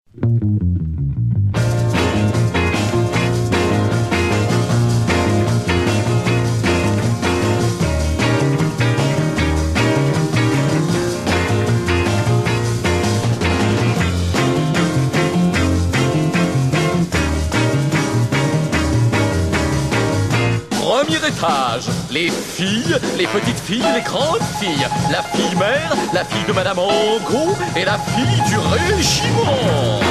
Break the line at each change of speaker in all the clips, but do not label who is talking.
Premier étage, les filles, les petites filles, les grandes filles, la fille mère, la fille de Madame Angot et la fille du régiment.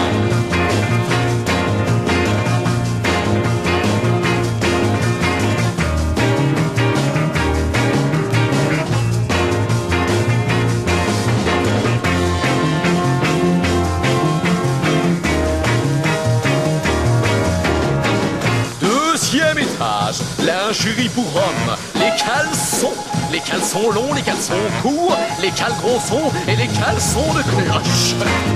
Deuxième étage, lingerie pour hommes, les caleçons longs, les caleçons courts, les cales grossons et les caleçons de cloche.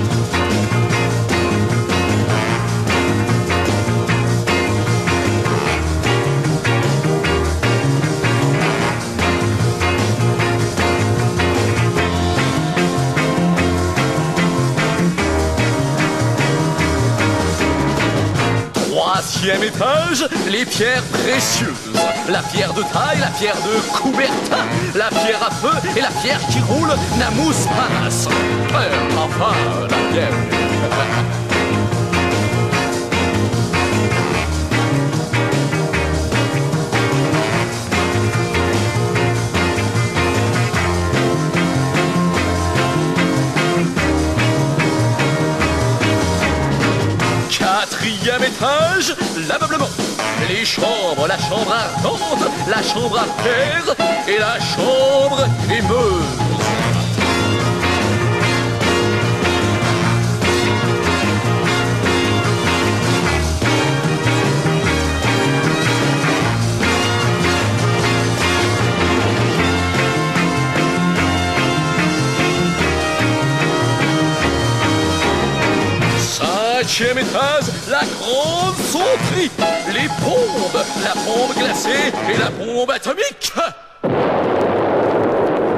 Troisième étage, les pierres précieuses. La pierre de taille, la pierre de Coubertin, la pierre à feu et la pierre qui roule n'amousse pas. Enfin, la pierre. Quatrième étage, l'ameublement. Les chambres, la chambre ardente, la chambre à terre et la chambre émeuse. Cinquième étage, la grande sonderie, les bombes, la bombe glacée et la bombe atomique.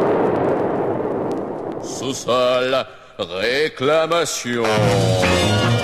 Sous-sol, réclamation.